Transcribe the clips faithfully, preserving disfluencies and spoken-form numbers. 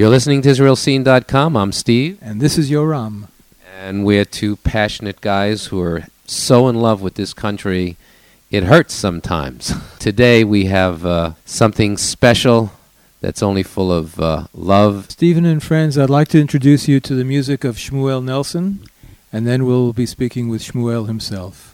You're listening to Israel Scene dot com. I'm Steve. And this is Yoram. And we're two passionate guys who are so in love with this country, it hurts sometimes. Today we have uh, something special that's only full of uh, love. Stephen and friends, I'd like to introduce you to the music of Shmuel Nelson, and then we'll be speaking with Shmuel himself.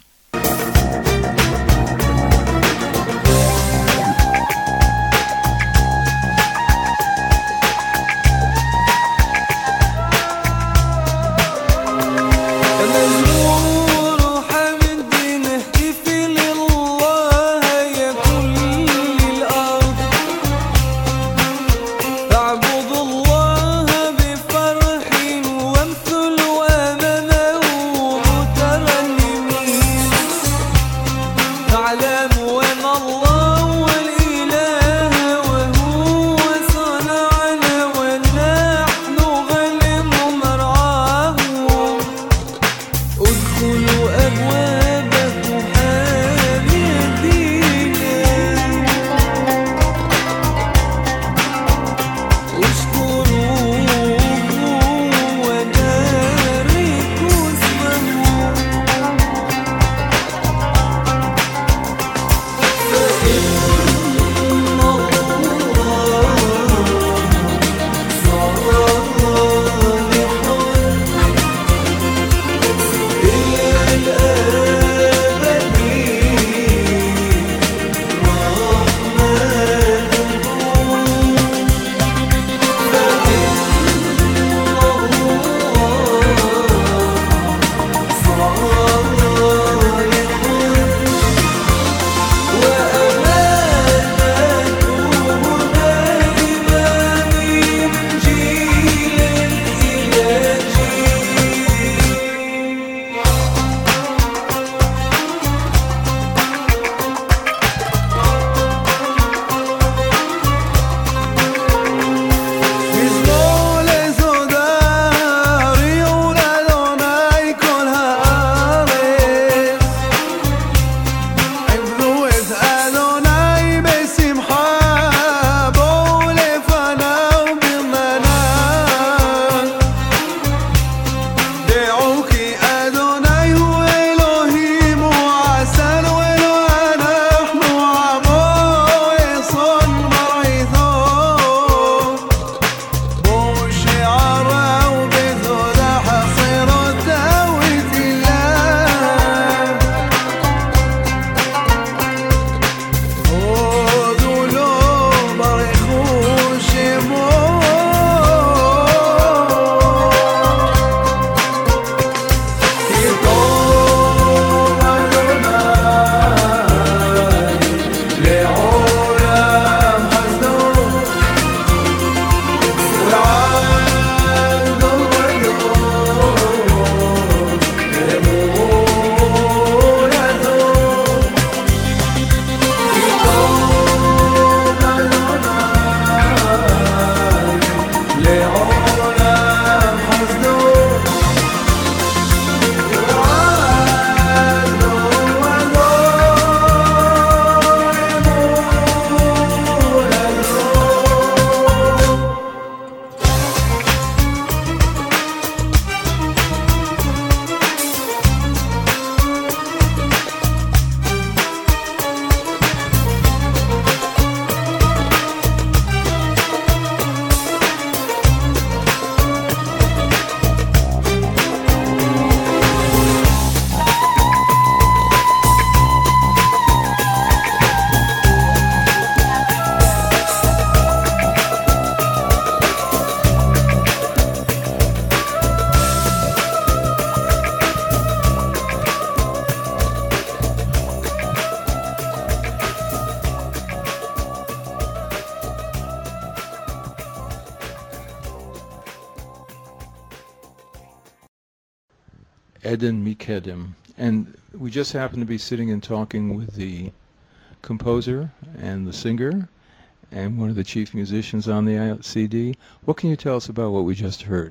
Eden Mikedem. And we just happened to be sitting and talking with the composer and the singer and one of the chief musicians on the C D. What can you tell us about what we just heard?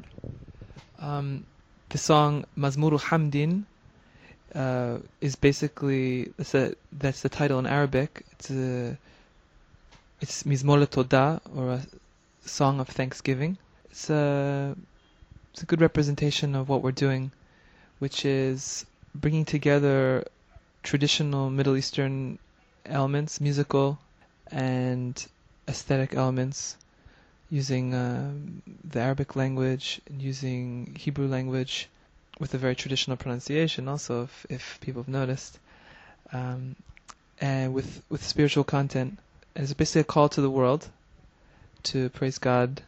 Um, the song Mazmuru Hamdin uh, is basically, that's, a, that's the title in Arabic. It's a, it's Mizmor LeTodah, or a song of thanksgiving. It's a, it's a good representation of what we're doing, which is bringing together traditional Middle Eastern elements, musical and aesthetic elements, using uh, the Arabic language and using Hebrew language with a very traditional pronunciation also, if, if people have noticed, um, and with, with spiritual content. And it's basically a call to the world to praise God,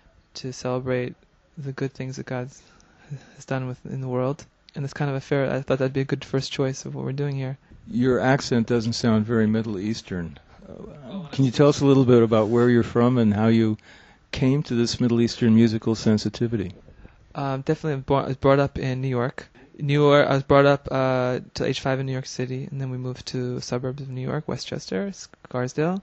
to celebrate the good things that God has done with, in the world. And it's kind of a fair, I thought that'd be a good first choice of what we're doing here. Your accent doesn't sound very Middle Eastern. Uh, can you tell us a little bit about where you're from and how you came to this Middle Eastern musical sensitivity? Um, definitely, I was, born, I was brought up in New York. New York. I was brought up uh, till age five in New York City, and then we moved to suburbs of New York, Westchester, Scarsdale,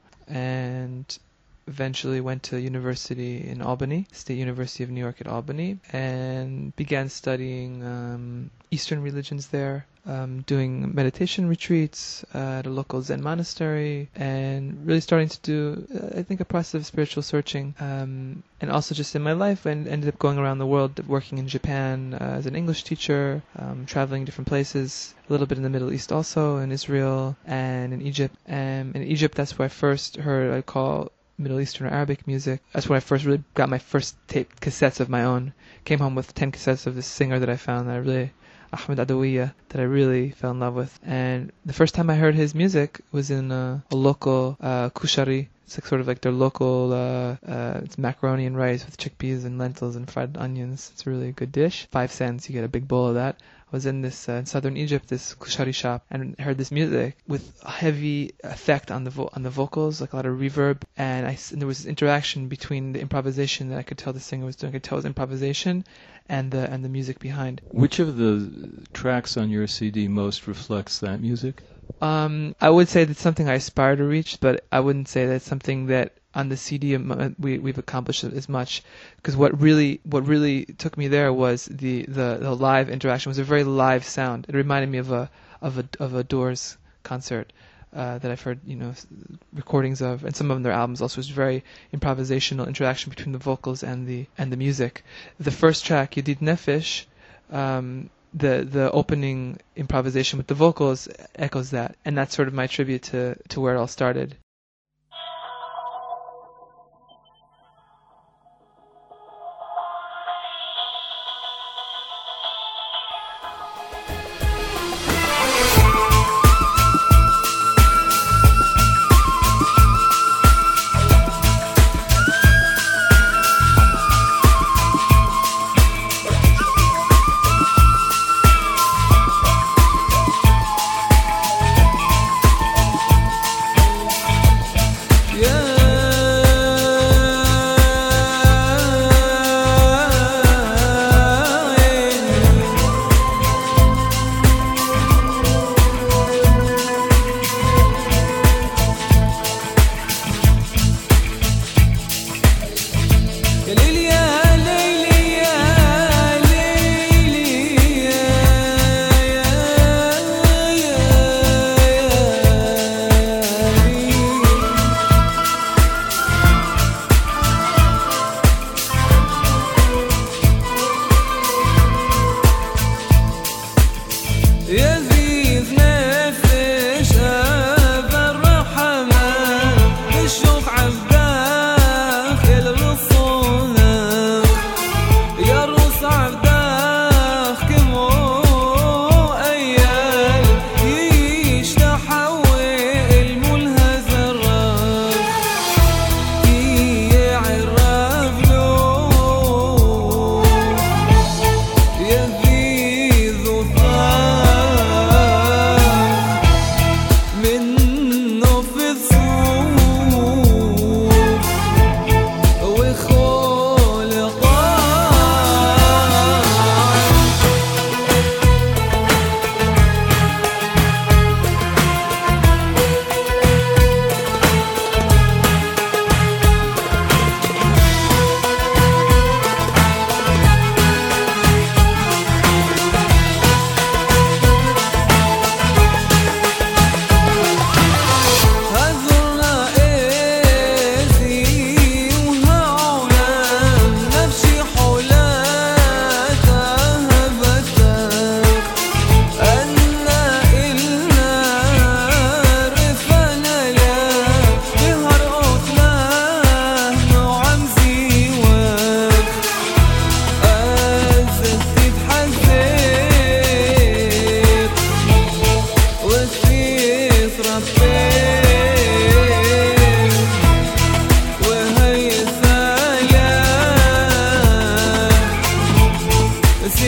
and eventually went to university in Albany, State University of New York at Albany, and began studying um, Eastern religions there, um, doing meditation retreats uh, at a local Zen monastery, and really starting to do, uh, I think, a process of spiritual searching. Um, and also just in my life, I ended up going around the world, working in Japan uh, as an English teacher, um, traveling different places, a little bit in the Middle East also, in Israel and in Egypt. And in Egypt, that's where I first heard, I call Middle Eastern or Arabic music. That's when I first really got my first tape cassettes of my own. Came home with ten cassettes of this singer that I found that I really, Ahmed Adawiya, that I really fell in love with. And the first time I heard his music was in a, a local uh, kushari. It's like sort of like their local, uh, uh, it's macaroni and rice with chickpeas and lentils and fried onions. It's a really good dish. Five cents, you get a big bowl of that. I was in this uh, in southern Egypt, this kushari shop, and heard this music with a heavy effect on the vo- on the vocals, like a lot of reverb, and, I, and there was this interaction between the improvisation that I could tell the singer was doing. I could tell it was improvisation, and the and the music behind. Which of the tracks on your C D most reflects that music? Um, I would say that's something I aspire to reach, but I wouldn't say that's something that on the C D we we've accomplished as much, because what really what really took me there was the, the, the live interaction. It was a very live sound. It reminded me of a of a of a Doors concert uh, that I've heard, you know, recordings of, and some of their albums also. Was very improvisational interaction between the vocals and the and the music. The first track, Yedid Nefesh, um, the the opening improvisation with the vocals echoes that, and that's sort of my tribute to to where it all started.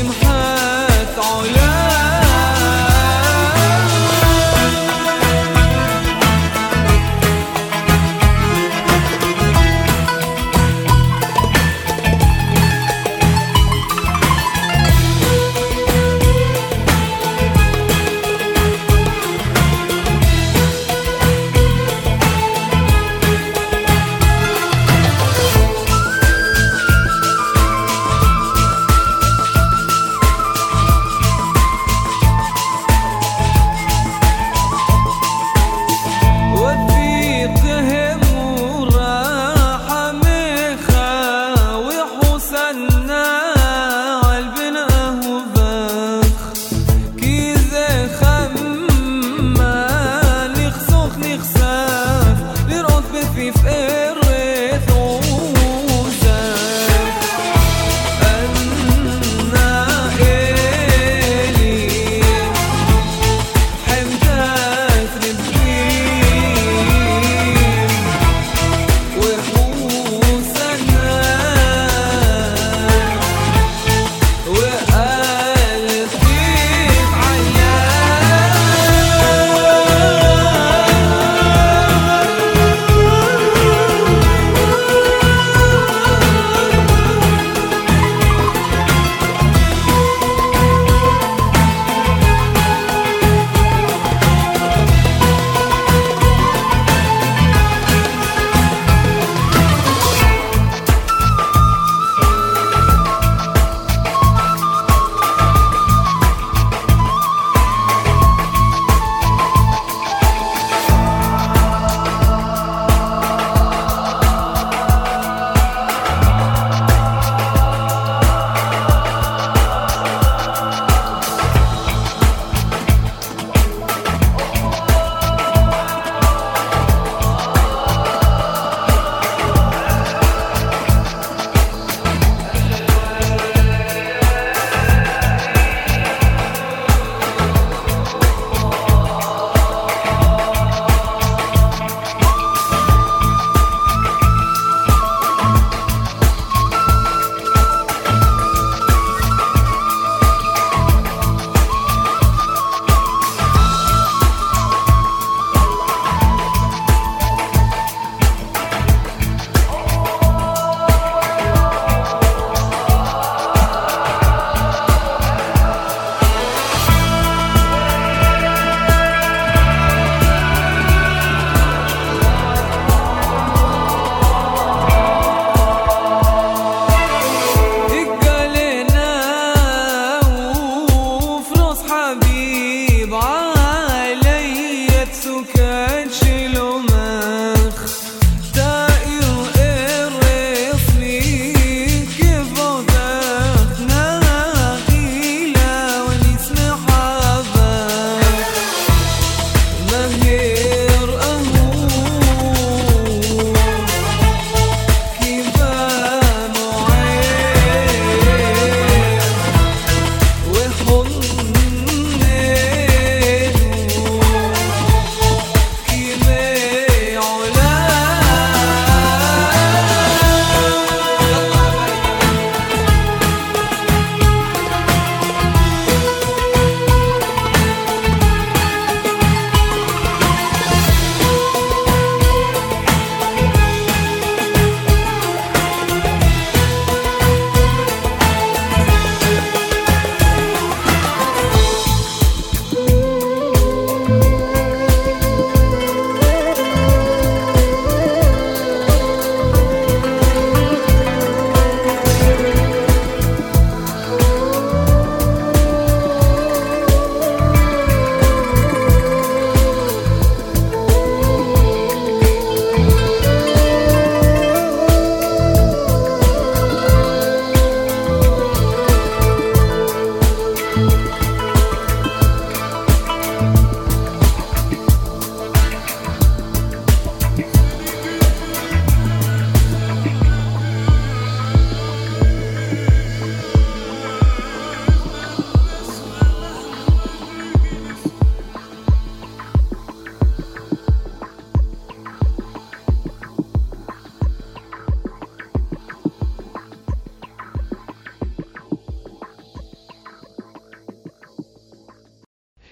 لمحات عيان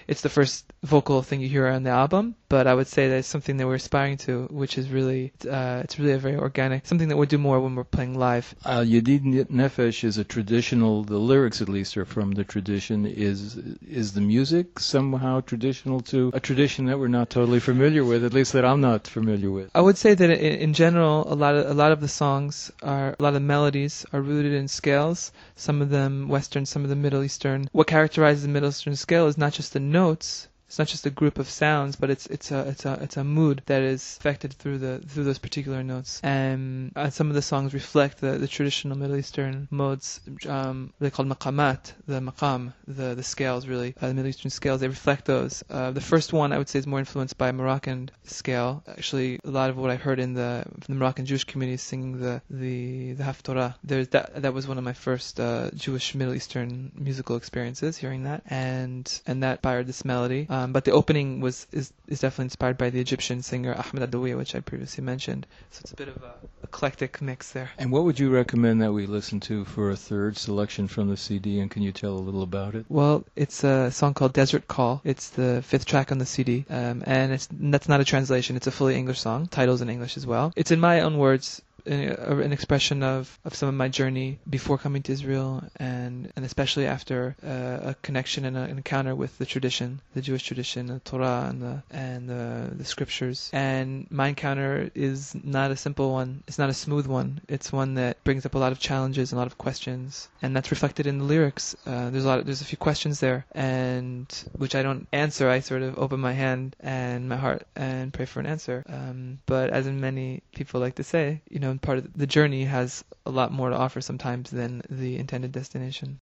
it's the first vocal thing you hear on the album, but I would say that it's something that we're aspiring to, which is really, uh, it's really a very organic, something that we'll do more when we're playing live. Al Yedid Nefesh is a traditional, the lyrics at least are from the tradition. Is is the music somehow traditional to a tradition that we're not totally familiar with, at least that I'm not familiar with? I would say that in, in general, a lot of a lot of the songs are, a lot of the melodies are rooted in scales, some of them Western, some of them Middle Eastern. What characterizes the Middle Eastern scale is not just the notes, it's not just a group of sounds, but it's it's a it's a it's a mood that is affected through the through those particular notes. And uh, some of the songs reflect the, the traditional Middle Eastern modes. Um, they're called maqamat, the maqam, the the scales really, uh, the Middle Eastern scales. They reflect those. Uh, the first one I would say is more influenced by Moroccan scale. Actually, a lot of what I've heard in the from the Moroccan Jewish community singing the the the Haftorah. There's that that was one of my first uh, Jewish Middle Eastern musical experiences. Hearing that and and that inspired this melody. Um, but the opening was is, is definitely inspired by the Egyptian singer Ahmed Adawiya, which I previously mentioned. So it's a bit of a eclectic mix there. And what would you recommend that we listen to for a third selection from the C D, and can you tell a little about it? Well, it's a song called Desert Call. It's the fifth track on the C D, um, and it's that's not a translation. It's a fully English song. Title's in English as well. It's in my own words, an expression of, of some of my journey before coming to Israel, and, and especially after uh, a connection and a, an encounter with the tradition, the Jewish tradition, the Torah and the and the, the scriptures. And my encounter is not a simple one. It's not a smooth one. It's one that brings up a lot of challenges and a lot of questions, and that's reflected in the lyrics. Uh, there's a lot. Of, there's a few questions there, and which I don't answer. I sort of open my hand and my heart and pray for an answer. Um, but as in many people like to say, you know, part of the journey has a lot more to offer sometimes than the intended destination.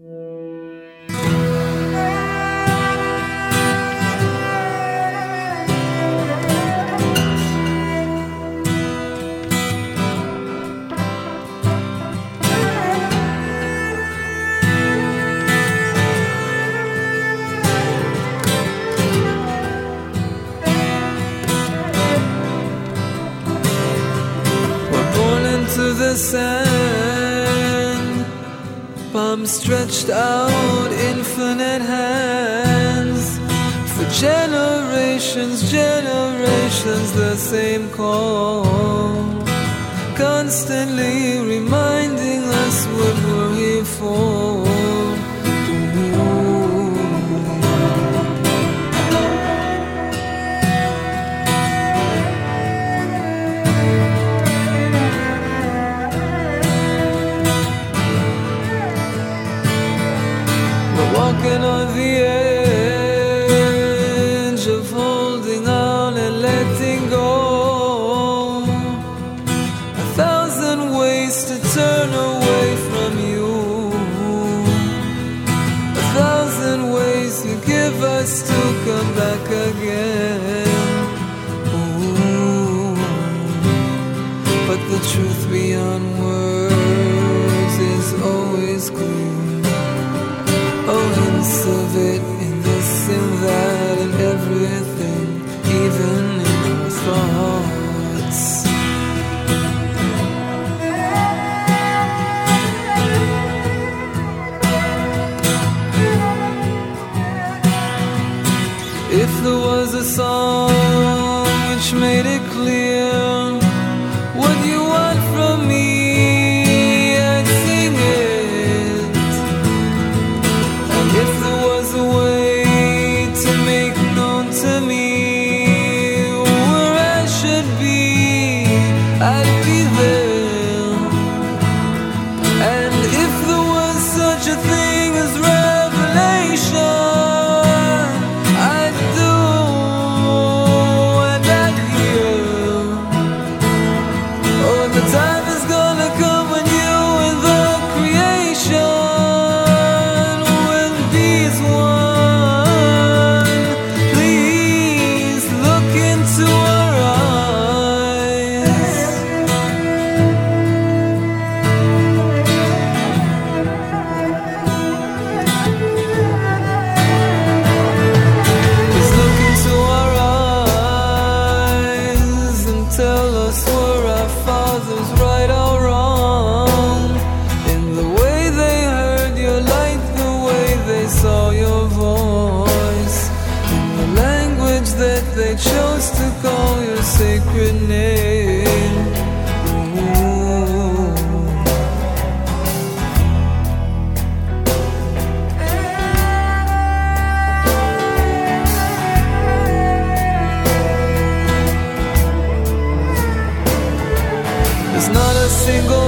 To the sand, palms stretched out, infinite hands. For generations, generations, the same call, constantly reminding us what we're here for. Walking on the edge of holding on and letting go. A thousand ways to turn away from you. A thousand ways you give us to come back again. Ooh. But the truth beyond words is always clear. Oh, hints of it in this and that and everything, even in our thoughts. If there was a song which made it clear what you want from me, I'd sing it. If there was a way to make known to me where I should be, I'd be there. And if there was such a thing as revelation, I'd do and I'd hear. sacred name. Ooh. There's not a single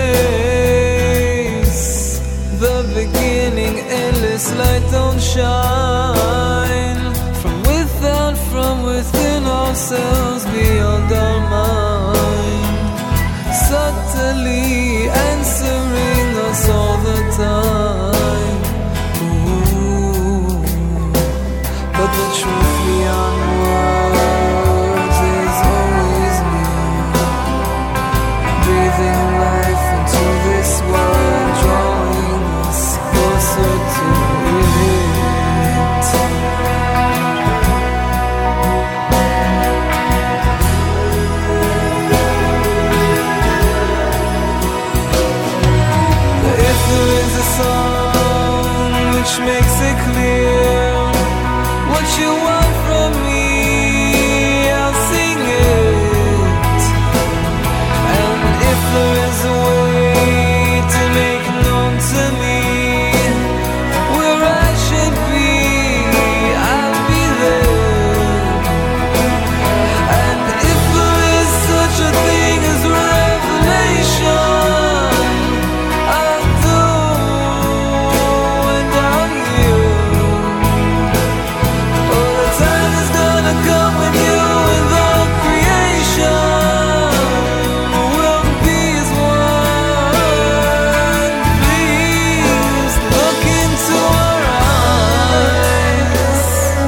place, the beginning, endless light don't shine. From without, from within ourselves, beyond our mind, subtly answering us all the time. Ooh. But the truth beyond words is always near, breathing life into this world, drawing us closer to it. If there is a song which makes it clear what you want from me, I'll sing it. And if there is a way to make known to me where I should be, I'll be there. And if there is such a thing as revelation, I'll do and I'll hear. Oh, the time is gonna come when you and all creation will be as one. Please look into our eyes.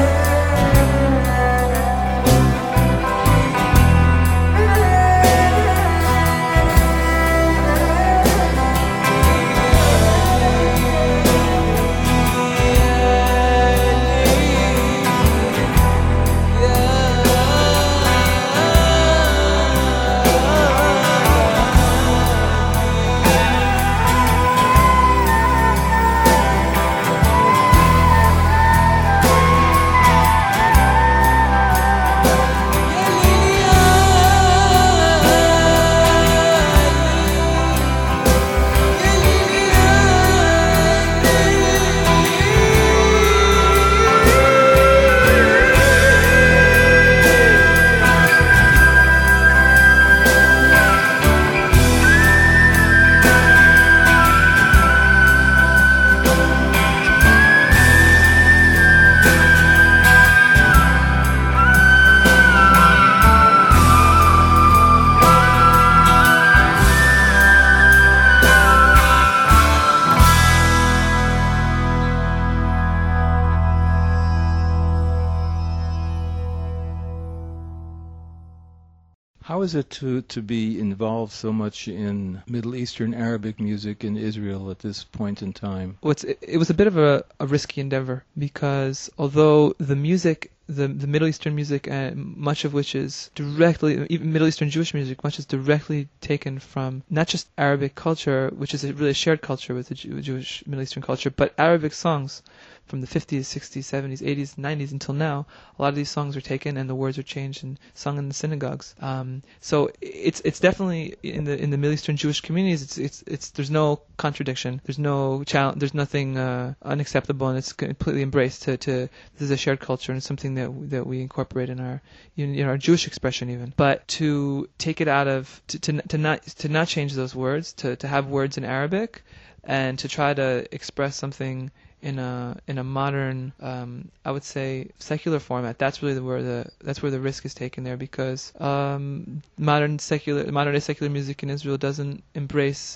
How is it to, to be involved so much in Middle Eastern Arabic music in Israel at this point in time? Well, it's, it, it was a bit of a, a risky endeavor because although the music, the the Middle Eastern music, uh, much of which is directly, even Middle Eastern Jewish music, much is directly taken from not just Arabic culture, which is a really shared culture with the Jew, Jewish Middle Eastern culture, but Arabic songs from the fifties, sixties, seventies, eighties, nineties until now. A lot of these songs are taken and the words are changed and sung in the synagogues. Um, so it's it's definitely in the in the Middle Eastern Jewish communities. It's it's it's there's no contradiction. There's no challenge. There's nothing uh, unacceptable, and it's completely embraced. To, to this is a shared culture and it's something that that we incorporate in our in, in our Jewish expression even. But to take it out of to, to to not to not change those words, to to have words in Arabic, and to try to express something in a in a modern, um, I would say, secular format. That's really the, where the that's where the risk is taken there, because um, modern secular modern day secular music in Israel doesn't embrace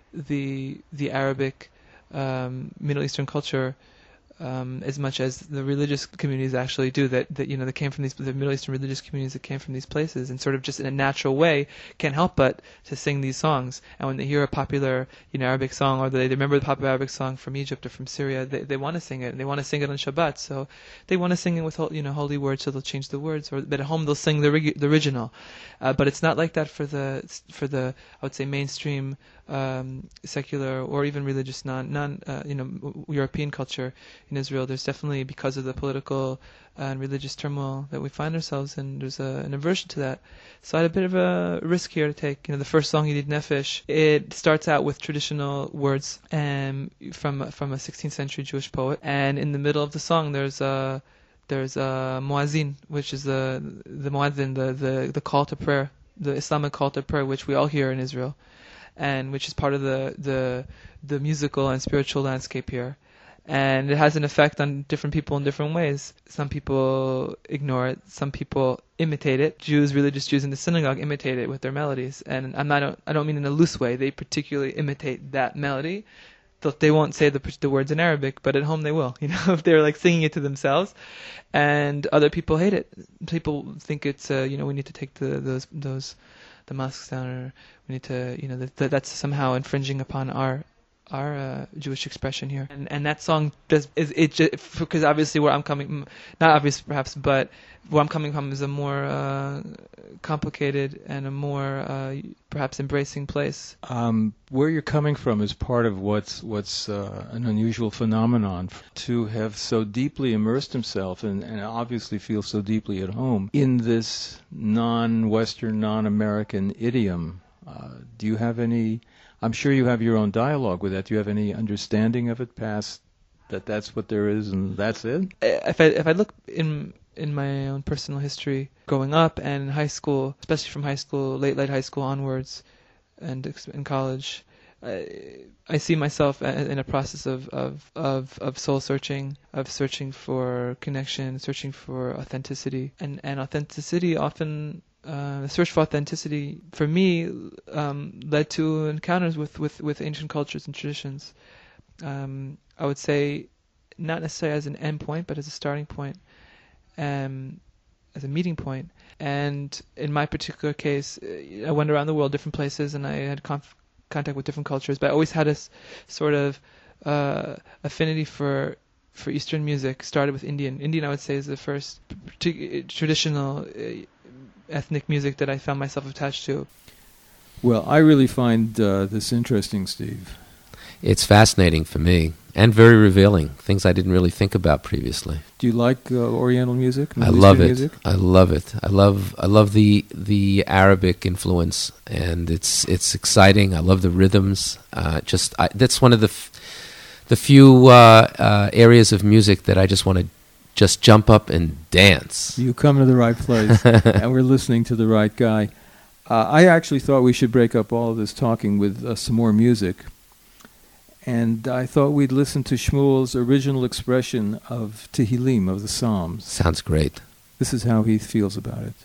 the the Arabic um, Middle Eastern culture um, as much as the religious communities actually do. That that you know, that came from these the Middle Eastern religious communities that came from these places, and sort of just in a natural way can't help but to sing these songs. And when they hear a popular you know Arabic song, or they, they remember the popular Arabic song from Egypt or from Syria, they they want to sing it, and they want to sing it on Shabbat. So they want to sing it with you know holy words, so they'll change the words. Or but at home they'll sing the rig- the original. Uh, but it's not like that for the for the I would say mainstream um, secular or even religious non non uh, you know European culture in Israel. There's definitely, because of the political and religious turmoil that we find ourselves in, there's a, an aversion to that. So I had a bit of a risk here to take. You know, the first song, Yedid Nefesh, it starts out with traditional words um, from from a sixteenth century Jewish poet, and in the middle of the song, there's a there's a muazzin, which is the the muazzin, the, the the call to prayer, the Islamic call to prayer, which we all hear in Israel, and which is part of the the the musical and spiritual landscape here. And it has an effect on different people in different ways. Some people ignore it. Some people imitate it. Jews, religious Jews in the synagogue, imitate it with their melodies. And I'm not, I don't mean in a loose way. They particularly imitate that melody. They won't say the the words in Arabic, but at home they will. You know, if they're like singing it to themselves. And other people hate it. People think it's, uh, you know, we need to take the those those the mosques down, or we need to, you know, that, that that's somehow infringing upon our. our uh, Jewish expression here, and and that song does is it just, because obviously where I'm coming, not obvious perhaps, but where I'm coming from is a more uh, complicated and a more uh, perhaps embracing place. Um, where you're coming from is part of what's what's uh, an unusual phenomenon, to have so deeply immersed himself and, and obviously feel so deeply at home in this non-Western, non-American idiom. Uh, do you have any? I'm sure you have your own dialogue with that. Do you have any understanding of it past that that's what there is and that's it? If I if I look in in my own personal history, growing up and in high school, especially from high school, late late high school onwards, and in college, I, I see myself in a process of, of, of, of soul searching, of searching for connection, searching for authenticity, and and authenticity often. Uh, the search for authenticity, for me, um, led to encounters with, with, with ancient cultures and traditions. Um, I would say, not necessarily as an end point, but as a starting point, um, as a meeting point. And in my particular case, I went around the world, different places, and I had conf- contact with different cultures. But I always had this sort of uh, affinity for for Eastern music. Started with Indian. Indian, I would say, is the first partic- traditional. Uh, ethnic music that I found myself attached to. Well, I really find uh, this interesting, Steve. It's fascinating for me and very revealing, things I didn't really think about previously. Do you like uh, Oriental music? I love it. Music? I love it. I love I love the the Arabic influence, and it's it's exciting. I love the rhythms. Uh, just I, that's one of the f- the few uh, uh, areas of music that I just want to just jump up and dance. You come to the right place, and we're listening to the right guy. Uh, I actually thought we should break up all of this talking with uh, some more music. And I thought we'd listen to Shmuel's original expression of Tehillim, of the Psalms. Sounds great. This is how he feels about it.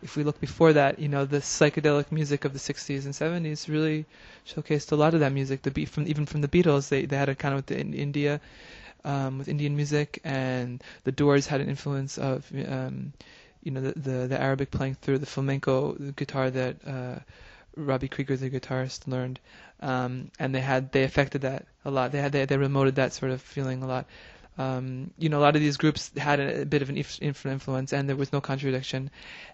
if we look before that, you know, the psychedelic music of the sixties and seventies really showcased a lot of that music. The beat from even from the Beatles, they they had a kind of with the, in India, um, with Indian music, and the Doors had an influence of, um, you know, the, the the Arabic playing through the flamenco guitar that uh, Robbie Krieger, the guitarist, learned, um, and they had they affected that a lot. They had they they remoted that sort of feeling a lot. Um, you know, a lot of these groups had a, a bit of an inf- influence, and there was no contradiction.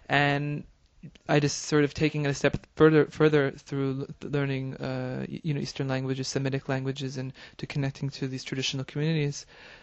And I just sort of taking it a step further, further through l- learning, uh, you know, Eastern languages, Semitic languages, and to connecting to these traditional communities.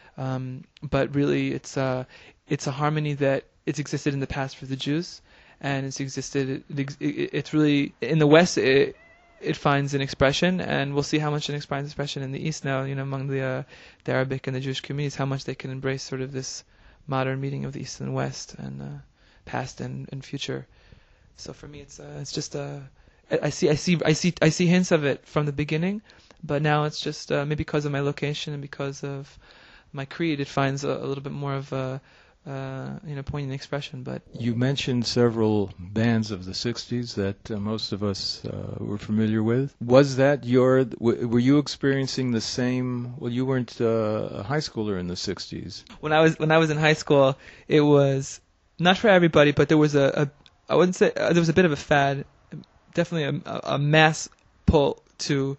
Um, but really, it's a, it's a harmony that it's existed in the past for the Jews, and it's existed. It, it, it's really in the West. It, it finds an expression, and we'll see how much it finds expression in the East now, you know, among the uh, the Arabic and the Jewish communities, how much they can embrace sort of this modern meeting of the East and West, and uh, past and, and future. So for me, it's uh, it's just uh, I, I see I see I see I see hints of it from the beginning, but now it's just uh, maybe because of my location and because of my creed, it finds a, a little bit more of a Uh, you know, poignant expression. But you mentioned several bands of the sixties that uh, most of us uh, were familiar with. Was that your? W- were you experiencing the same? Well, you weren't uh, a high schooler in the sixties. When I was when I was in high school, it was not for everybody, but there was a, a I wouldn't say uh, there was a bit of a fad, definitely a, a mass pull to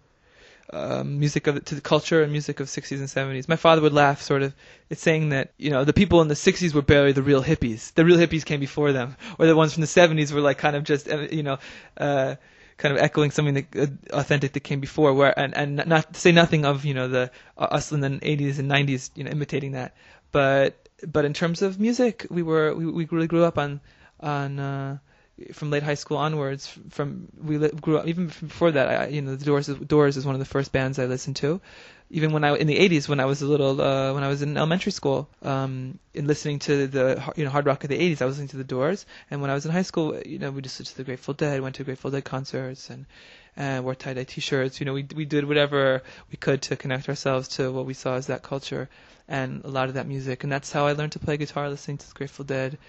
Um, music of to the culture and music of sixties and seventies. My father would laugh, sort of, it's saying that, you know, the people in the sixties were barely the real hippies. The real hippies came before them, or the ones from the seventies were like kind of just, uh, you know, uh, kind of echoing something that, uh, authentic that came before. Where and and not to say nothing of, you know, the uh, us in the eighties and nineties, you know, imitating that. But but in terms of music, we were we, we really grew up on on. Uh, from late high school onwards, from we li- grew up even before that. I, you know, the Doors. Is, Doors is one of the first bands I listened to, even when I in the eighties when I was a little uh, when I was in elementary school. Um, in listening to the you know hard rock of the eighties, I was listening to the Doors, and when I was in high school, you know, we just listened to the Grateful Dead, went to Grateful Dead concerts, and and wore tie-dye T-shirts. You know, we we did whatever we could to connect ourselves to what we saw as that culture and a lot of that music, and that's how I learned to play guitar, listening to the Grateful Dead.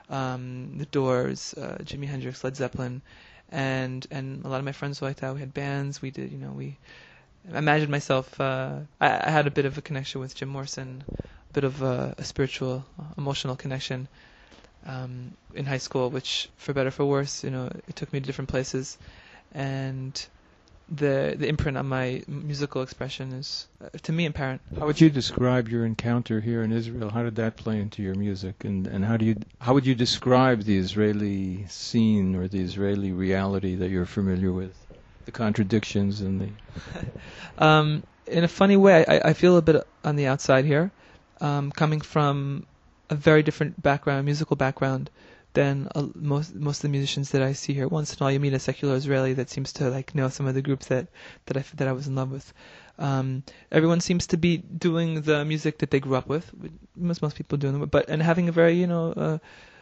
Um, the Doors, uh, Jimi Hendrix, Led Zeppelin, and and a lot of my friends were like that. We had bands. We did, you know, we. I imagined myself. Uh, I, I had a bit of a connection with Jim Morrison, a bit of a, a spiritual, uh, emotional connection um, in high school, which, for better or for worse, you know, it took me to different places, and the the imprint on my musical expression is, uh, to me, apparent. How would you describe your encounter here in Israel? How did that play into your music, and and how do you how would you describe the Israeli scene or the Israeli reality that you're familiar with, the contradictions and the? um, in a funny way, I, I feel a bit on the outside here, um, coming from a very different background, musical background, than uh, most most of the musicians that I see here. Once in a while, you meet a secular Israeli that seems to like know some of the groups that that I that I was in love with. Um, everyone seems to be doing the music that they grew up with. Most most people doing it, but and having a very you know uh,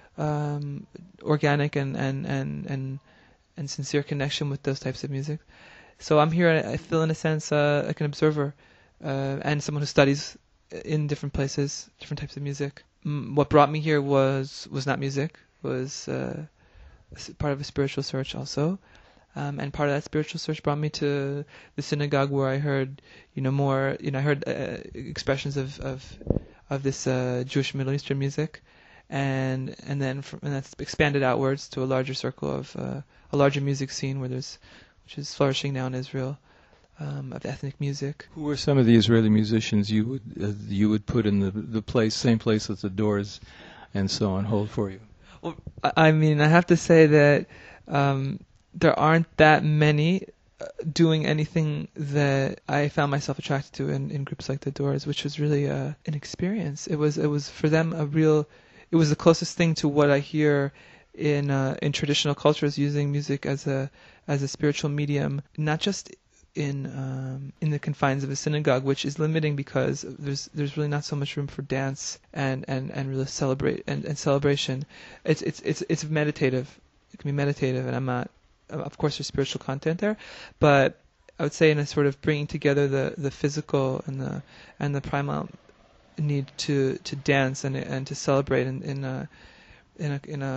um, organic and, and and and and sincere connection with those types of music. So I'm here. I feel in a sense uh, like an observer uh, and someone who studies in different places, different types of music. Mm, what brought me here was was not music. Was uh, part of a spiritual search also, um, and part of that spiritual search brought me to the synagogue where I heard, you know, more, you know, I heard uh, expressions of of of this uh, Jewish Middle Eastern music, and and then from, and that's expanded outwards to a larger circle of uh, a larger music scene where there's, which is flourishing now in Israel, um, of ethnic music. Who were some of the Israeli musicians you would uh, you would put in the the place, same place as the Doors, and so on, hold for you? Well, I mean, I have to say that um, there aren't that many uh, doing anything that I found myself attracted to in, in groups like the Doors, which was really uh, an experience. It was it was for them a real. It was the closest thing to what I hear in uh, in traditional cultures, using music as a as a spiritual medium, not just in um, in the confines of a synagogue, which is limiting because there's there's really not so much room for dance and, and, and really celebrate and, and celebration. It's it's it's it's meditative. It can be meditative, and I'm not. Of course, there's spiritual content there, but I would say in a sort of bringing together the, the physical and the and the primal need to, to dance and and to celebrate in in a in a in a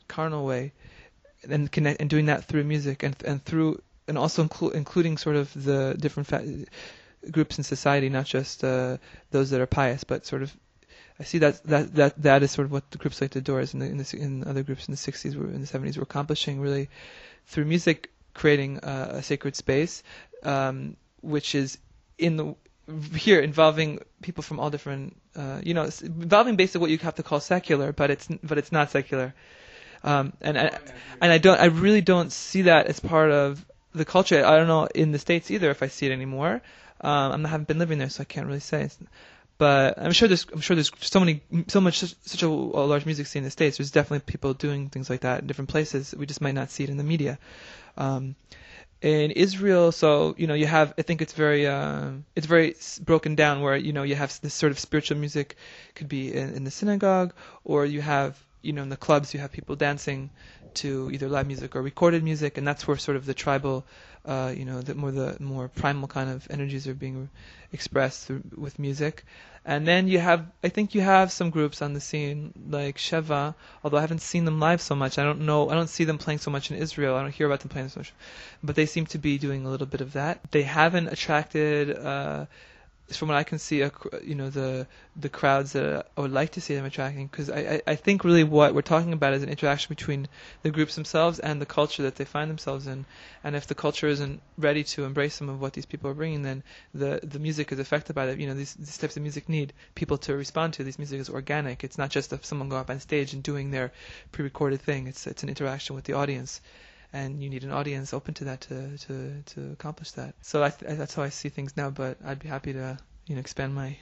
carnal way, and connect and doing that through music and and through and also inclu- including sort of the different fa- groups in society, not just uh, those that are pious, but sort of. I see that that that that is sort of what the groups like the Doors and the, in, the, in other groups in the sixties were in the seventies were accomplishing, really through music, creating uh, a sacred space, um, which is in the here involving people from all different, uh, you know, involving basically what you have to call secular, but it's but it's not secular, um, and I, and I don't I really don't see that as part of the culture. I don't know in the States either if I see it anymore. Um, I haven't been living there, so I can't really say. It's, But I'm sure there's I'm sure there's so many so much such, such a, a large music scene in the States. There's definitely people doing things like that in different places. We just might not see it in the media. Um, in Israel, so you know you have I think it's very uh, it's very broken down where you know you have this sort of spiritual music could be in, in the synagogue, or you have you know in the clubs you have people dancing to either live music or recorded music, and that's where sort of the tribal uh, you know the more the more primal kind of energies are being expressed through, with music. And then you have, I think you have some groups on the scene like Sheva, although I haven't seen them live so much. I don't know, I don't see them playing so much in Israel. I don't hear about them playing so much. But they seem to be doing a little bit of that. They haven't attracted, uh, from what I can see, a, you know, the the crowds that I would like to see them attracting, because I, I, I think really what we're talking about is an interaction between the groups themselves and the culture that they find themselves in. And if the culture isn't ready to embrace some of what these people are bringing, then the the music is affected by that. You know, these these types of music need people to respond to. This music is organic. It's not just if someone go up on stage and doing their pre-recorded thing. It's it's an interaction with the audience. And you need an audience open to that to to, to accomplish that. So I th- that's how I see things now. But I'd be happy to you know expand my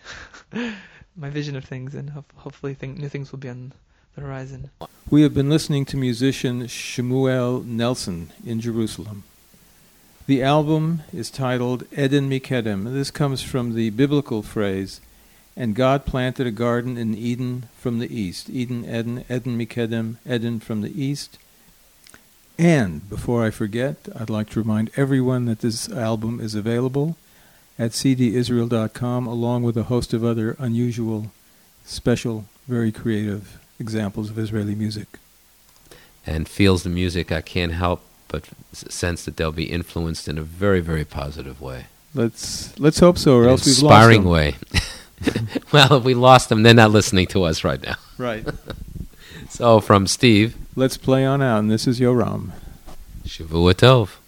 my vision of things, and ho- hopefully think new things will be on the horizon. We have been listening to musician Shemuel Nelson in Jerusalem. The album is titled Eden Mikedem. This comes from the biblical phrase, "And God planted a garden in Eden from the east." Eden, Eden, Eden Mikedem, Eden from the east. And before I forget, I'd like to remind everyone that this album is available at c d israel dot com, along with a host of other unusual, special, very creative examples of Israeli music. And feels the music, I can't help but sense that they'll be influenced in a very, very positive way. Let's let's hope so, or An else we've lost them. Inspiring way. Well, if we lost them, they're not listening to us right now. Right. So from Steve, let's play on out, and this is Yoram. Shavua Tov.